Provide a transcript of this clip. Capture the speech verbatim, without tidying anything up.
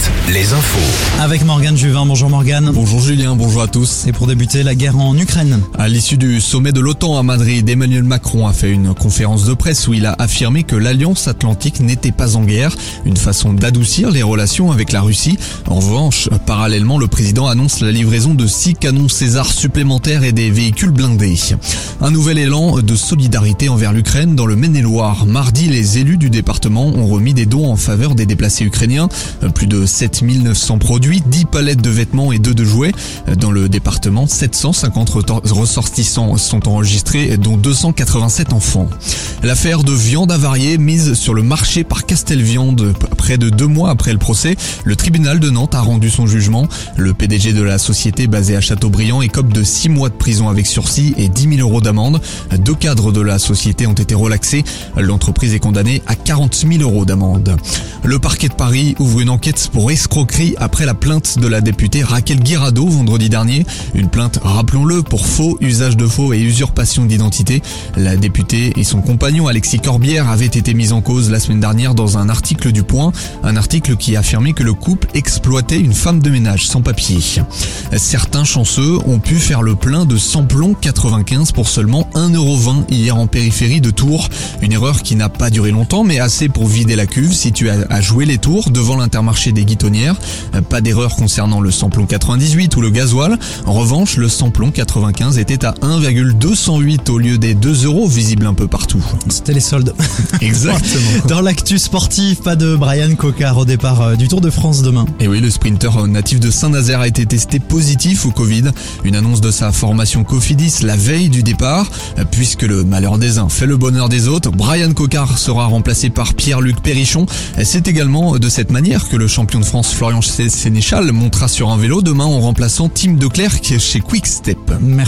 Impact, les infos. Avec Morgane Juvin, bonjour Morgane. Bonjour Julien, bonjour à tous. Et pour débuter, la guerre en Ukraine. À l'issue du sommet de l'OTAN à Madrid, Emmanuel Macron a fait une conférence de presse où il a affirmé que l'Alliance Atlantique n'était pas en guerre, une façon d'adoucir les relations avec la Russie. En revanche, parallèlement, le président annonce la livraison de six canons César supplémentaires et des véhicules blindés. Un nouvel élan de solidarité envers l'Ukraine dans le Maine-et-Loire. Mardi, les élus du département ont remis des dons en faveur des déplacés ukrainiens. Plus de sept mille neuf cents produits, dix palettes de vêtements et deux de jouets. Dans le département, sept cent cinquante ressortissants sont enregistrés, dont deux cent quatre-vingt-sept enfants. L'affaire de viande avariée mise sur le marché par Castelviande. Près de deux mois après le procès, le tribunal de Nantes a rendu son jugement. Le P D G de la société basée à Châteaubriand écope de six mois de prison avec sursis et dix mille euros d'amende. Deux cadres de la société ont été relaxés. L'entreprise est condamnée à quarante mille euros d'amende. Le parquet de Paris ouvre une enquête pour escroquerie après la plainte de la députée Raquel Guirado vendredi dernier. Une plainte, rappelons-le, pour faux, usage de faux et usurpation d'identité. La députée et son compagnon Alexis Corbière avaient été mis en cause la semaine dernière dans un article du Point. Un article qui affirmait que le couple exploitait une femme de ménage sans papier. Certains chanceux ont pu faire le plein de samplon quatre-vingt-quinze pour seulement un euro vingt hier en périphérie de Tours. Une erreur qui n'a pas duré longtemps mais assez pour vider la cuve située à jouer les tours devant l'intermarché des Guitonnières. Pas d'erreur concernant le samplon quatre-vingt-dix-huit ou le gasoil. En revanche, le samplon quatre-vingt-quinze était à un virgule deux cent huit au lieu des deux euros visibles un peu partout. C'était les soldes. Exactement. Dans l'actu sportive, pas de Brian Cocard au départ du Tour de France demain. Et oui, le sprinter natif de Saint-Nazaire a été testé positif au Covid. Une annonce de sa formation Cofidis la veille du départ. Puisque le malheur des uns fait le bonheur des autres, Brian Cocard sera remplacé par Pierre-Luc Périchon. C'est également de cette manière que le champion de France Florian Sénéchal montera sur un vélo demain en remplaçant Tim Declercq chez Quick Step. Merci.